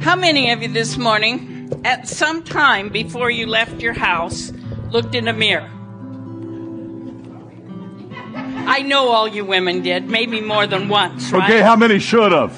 How many of you this morning, at some time before you left your house, looked in a mirror? I know all you women did, maybe more than once, right? Okay, how many should have?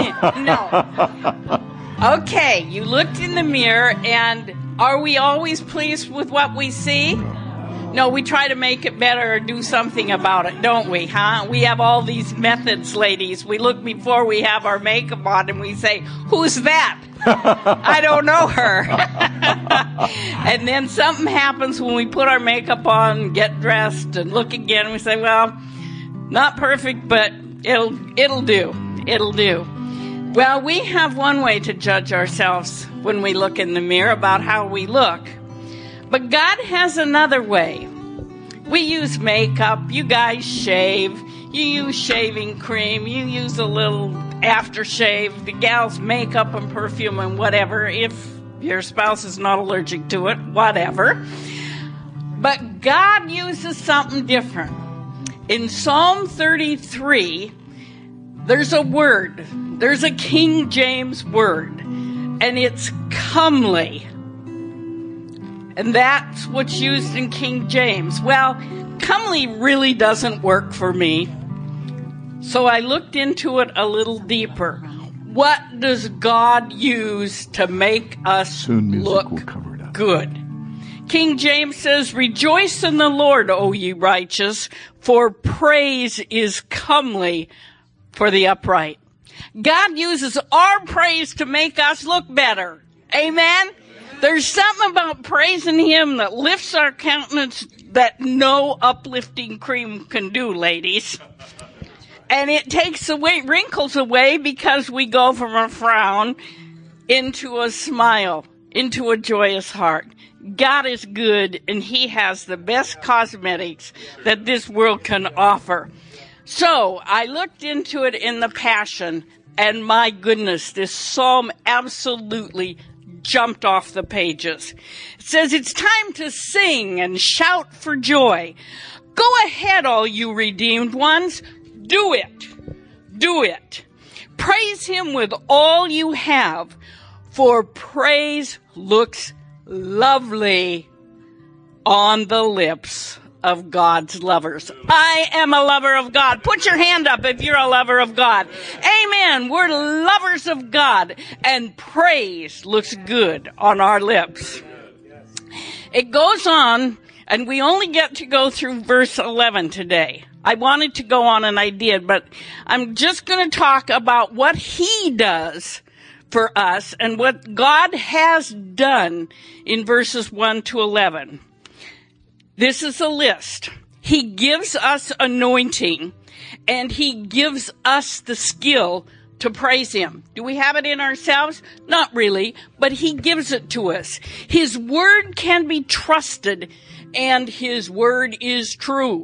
No. Okay, you looked in the mirror, and are we always pleased with what we see? No, we try to make it better or do something about it, don't we, huh? We have all these methods, ladies. We look before we have our makeup on and we say, who's that? I don't know her. And then something happens when we put our makeup on, get dressed, and look again, and we say, well, not perfect, but it'll do. It'll do. Well, we have one way to judge ourselves when we look in the mirror about how we look. But God has another way. We use makeup. You guys shave. You use shaving cream. You use a little aftershave. The gals makeup and perfume and whatever. If your spouse is not allergic to it, whatever. But God uses something different. In Psalm 33, there's a word. There's a King James word. And it's comely. And that's what's used in King James. Well, comely really doesn't work for me. So I looked into it a little deeper. What does God use to make us look good? King James says, rejoice in the Lord, O ye righteous, for praise is comely for the upright. God uses our praise to make us look better. Amen? There's something about praising Him that lifts our countenance that no uplifting cream can do, ladies. And it takes away wrinkles away because we go from a frown into a smile, into a joyous heart. God is good, and He has the best cosmetics that this world can offer. So I looked into it in the Passion, and my goodness, this psalm absolutely jumped off the pages. It says, it's time to sing and shout for joy. Go ahead, all you redeemed ones. Do it. Do it. Praise Him with all you have, for praise looks lovely on the lips of God's lovers. I am a lover of God. Put your hand up if you're a lover of God. Amen. We're lovers of God, and praise looks good on our lips. It goes on, and we only get to go through verse 11 today. I wanted to go on, and I did, but I'm just going to talk about what He does for us and what God has done in verses 1 to 11. This is a list. He gives us anointing, and He gives us the skill to praise Him. Do we have it in ourselves? Not really, but He gives it to us. His word can be trusted, and His word is true.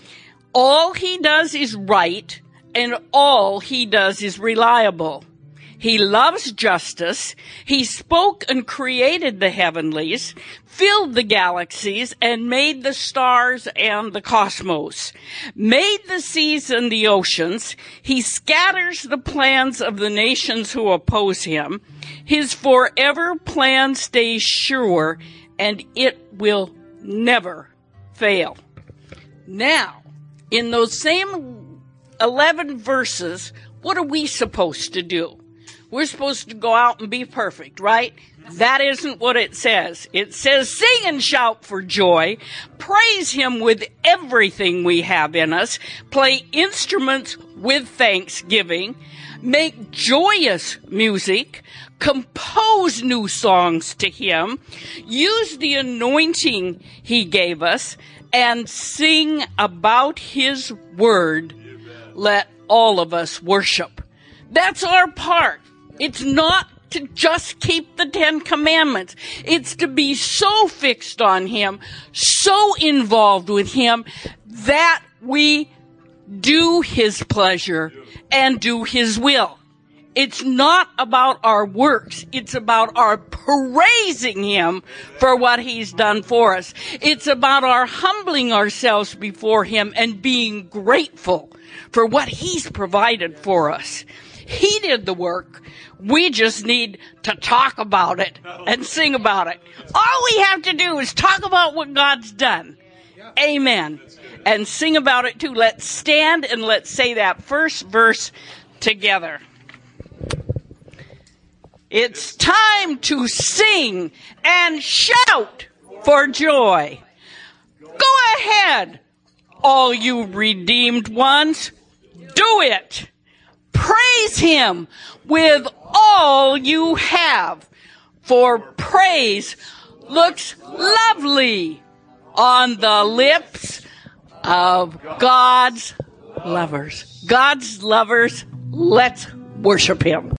All He does is right, and all He does is reliable. He loves justice. He spoke and created the heavenlies, filled the galaxies, and made the stars and the cosmos, made the seas and the oceans. He scatters the plans of the nations who oppose Him. His forever plan stays sure, and it will never fail. Now, in those same 11 verses, what are we supposed to do? We're supposed to go out and be perfect, right? That isn't what it says. It says, sing and shout for joy, praise Him with everything we have in us, play instruments with thanksgiving, make joyous music, compose new songs to Him, use the anointing He gave us, and sing about His word. Let all of us worship. That's our part. It's not to just keep the 10 Commandments. It's to be so fixed on Him, so involved with Him, that we do His pleasure and do His will. It's not about our works. It's about our praising Him for what He's done for us. It's about our humbling ourselves before Him and being grateful for what He's provided for us. He did the work. We just need to talk about it and sing about it. All we have to do is talk about what God's done. Amen. And sing about it too. Let's stand and let's say that first verse together. It's time to sing and shout for joy. Go ahead, all you redeemed ones. Do it. Praise him with all you have, for praise looks lovely on the lips of God's lovers. God's lovers, let's worship him.